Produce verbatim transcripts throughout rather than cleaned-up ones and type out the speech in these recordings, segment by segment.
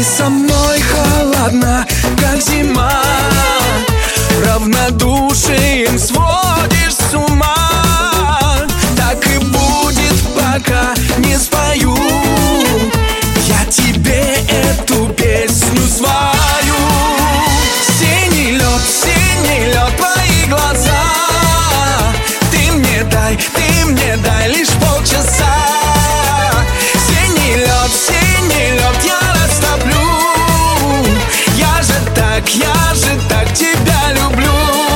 со мной холодна, как зима. Равнодушием сводишь с ума. Так и будет, пока не спою я тебе эту песню свою. Синий лед, синий лед, твои глаза. Ты мне дай, ты мне дай лишь полчаса. Синий лед, синий лед, я растоплю. Я же так, я же так тебя люблю.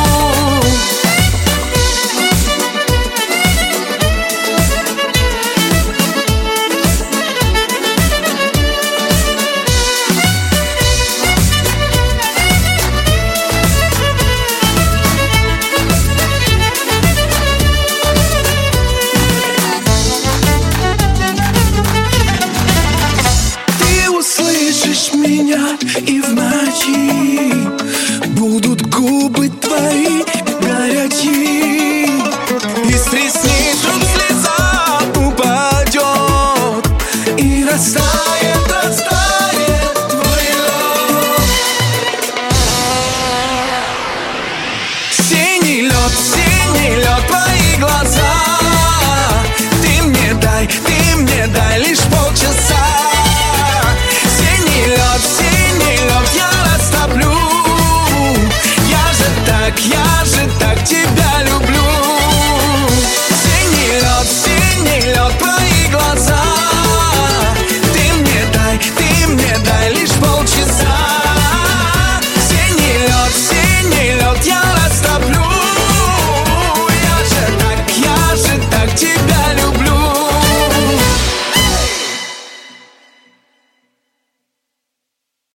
Меня и в ночи будут губы твои горячие.